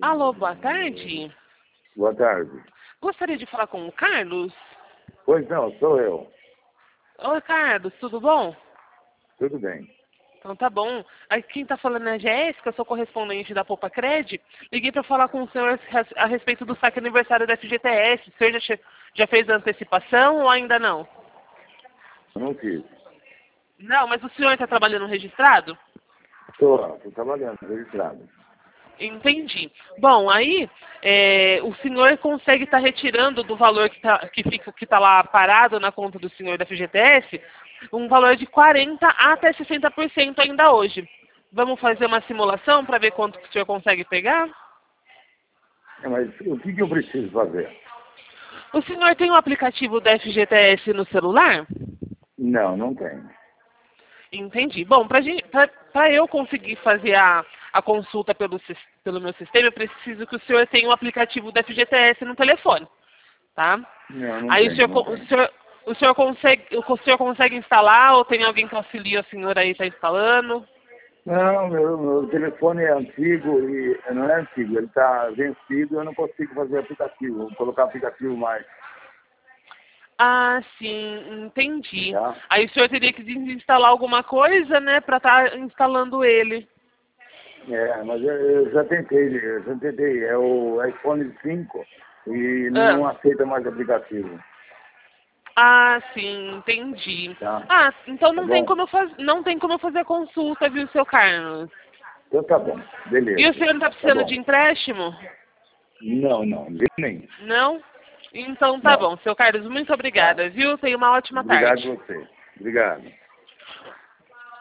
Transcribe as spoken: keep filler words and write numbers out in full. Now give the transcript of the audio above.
Alô, boa tarde. Boa tarde. Gostaria de falar com o Carlos. Pois não, sou eu. Oi, Carlos, tudo bom? Tudo bem. Então tá bom. Aqui quem tá falando é a Jéssica, eu sou correspondente da Poupa Cred. Liguei para falar com o senhor a respeito do saque aniversário da F G T S. O senhor já, che- já fez a antecipação ou ainda não? Eu não fiz. Não, mas o senhor está trabalhando registrado? Estou, estou trabalhando, registrado. Entendi. Bom, aí é, o senhor consegue estar retirando do valor que está que fica, que tá lá parado na conta do senhor da F G T S um valor de quarenta até sessenta por cento ainda hoje. Vamos fazer uma simulação para ver quanto que o senhor consegue pegar? É, mas o que, que eu preciso fazer? O senhor tem o aplicativo da F G T S no celular? Não, não tenho. Entendi. Bom, para eu conseguir fazer a, a consulta pelo, sis- pelo meu sistema, eu preciso que o senhor tenha o aplicativo da F G T S no telefone, tá? Não, não Aí o tenho, senhor, não co- o tenho. senhor, o senhor consegue, o senhor consegue instalar ou tem alguém que auxilia o senhor aí está instalando? Não, meu, meu telefone é antigo e não é antigo, ele está vencido, eu não consigo fazer aplicativo, vou colocar aplicativo mais, Ah, sim, entendi. tá? Aí o senhor teria que desinstalar alguma coisa, né, para estar instalando ele. É, mas eu, eu já tentei, eu já tentei, é o iPhone cinco e Ah, não aceita mais aplicativo, ah, sim, entendi. tá? Ah, então Tá não tem bom? como eu faz... não tem como eu fazer a consulta, viu, seu Carlos? Então tá bom, E o beleza, senhor não está tá precisando bom. de empréstimo? Não, não, de jeito nenhum. Não? Então tá Não. bom, seu Carlos, muito Tá. obrigada, viu? Tenha uma ótima Obrigado tarde. a você. Obrigado.